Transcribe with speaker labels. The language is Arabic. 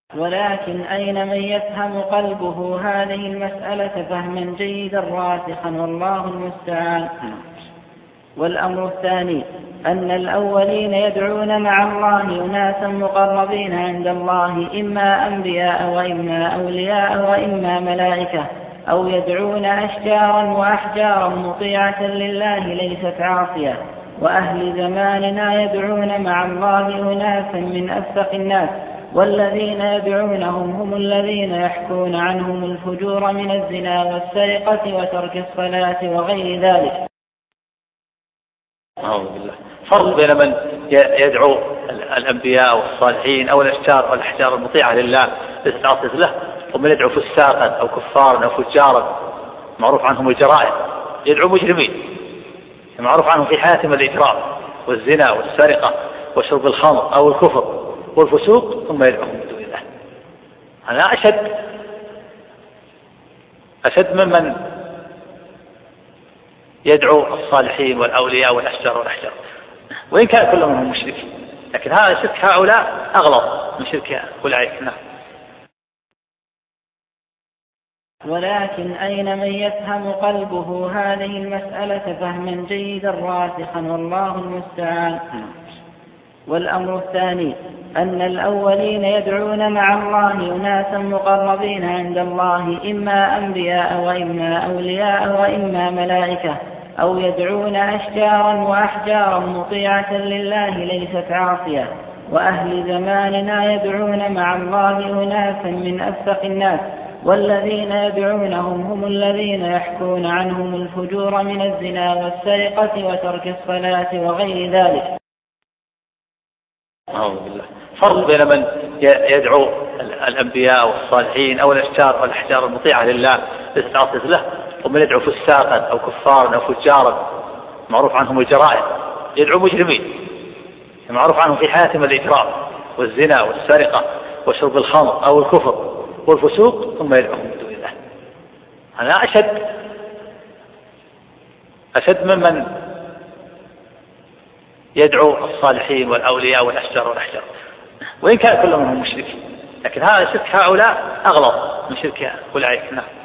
Speaker 1: ولكن أين من يفهم قلبه هذه المسألة فهما جيدا راسخا والله المستعان. والأمر الثاني أن الأولين يدعون مع الله أناسا مقربين عند الله إما أنبياء وإما أولياء وإما ملائكة، أو يدعون أشجارا وأحجارا مطيعة لله ليست عاصية. وأهل زماننا يدعون مع الله أناسا من أفسق الناس، والذين يدعونهم هم الذين يحكون عنهم الفجور من الزنا والسرقة وترك الصلاة وغير ذلك.
Speaker 2: أعوذ بالله. فرق بين من يدعو الأنبياء والصالحين أو الأشجار والأحجار المطيعة لله ليست عاصية له، ومن يدعو فساقا أو كفارا أو فجارا معروف عنهم الجرائم، يدعو مجرمين معروف عنهم في حياتهم الإجرام والزنا والسرقة وشرب الخمر أو الكفر والفسوق، ثم يدعوهم من دون الله. هذا أشد ممن يدعو الصالحين والأولياء والأشجار والأحجار، وإن كان كلهم هم مشركين، لكن هذا شرك هؤلاء أغلظ من شرك أولئك.
Speaker 1: ولكن أين من يفهم قلبه هذه المسألة فهما جيدا راسخا والله المستعان. والأمر الثاني أن الأولين يدعون مع الله أناسا مقربين عند الله إما أنبياء وإما أولياء وإما ملائكة، أو يدعون أشجارا وأحجارا مطيعة لله ليست عاصية. وأهل زماننا يدعون مع الله أناسا من أفسق الناس، والذين يدعونهم هم الذين يحكون عنهم الفجور من الزنا والسرقة وترك الصلاة وغير ذلك.
Speaker 2: أعوذ بالله. فرق بين من يدعو الأنبياء والصالحين أو الأشجار والأحجار المطيعة لله ليست عاصية له، ومن يدعو فساقا أو كفارا أو فجارا معروف عنهم الجرائم، يدعو مجرمين معروف عنهم في حياتهم الإجرام والزنا والسرقة وشرب الخمر أو الكفر والفسوق، ثم يدعوهم من دون الله. هذا أشد ممن يدعو الصالحين والأولياء والأشجار والأحجار، وإن كان كلهم هم مشركين، لكن هذا شرك هؤلاء أغلظ من شرك أولئك.